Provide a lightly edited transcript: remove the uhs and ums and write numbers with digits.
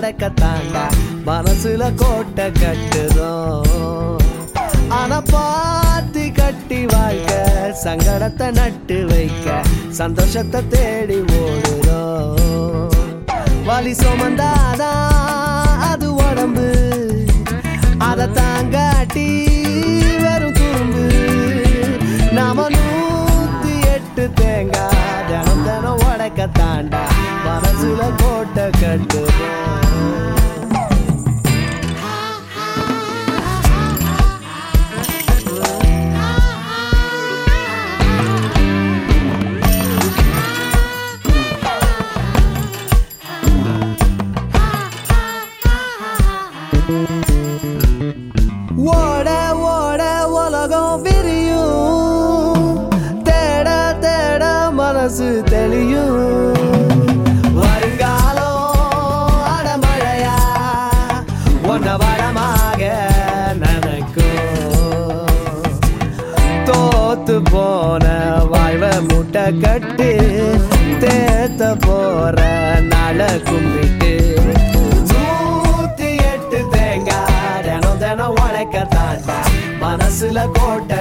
உடைக்கத்தாண்டா மனசுல கோட்டை கட்டுறோம். ஆனா பாத்தி கட்டி வாழ்க்க சங்கடத்தை நட்டு வைக்க சந்தோஷத்தை தேடி ஓடுறோம். வலி சுமந்தாதான் அது உடம்பு, அதை தாங்காட்டி வெறும் துரும்பு. நாம 108 தேங்காய் தினம் தினம் உடைக்கத்தாண்டா மனசுல கோட்டை கட்டுறோம். ஓட ஓட உலகம் விரியும், தேட தேட மனசு தெளியும். வருங்காலம் அடமழையா ஒன்ன வடமாக நினைக்கும். தோத்து போன வாழ்வ முட்டை கட்டு தேத்த போற நாள கும்பிட்டு 108 தேங்காய் தினம் தினம் உடைக்கத்தாண்டா மனசுல கோட்டை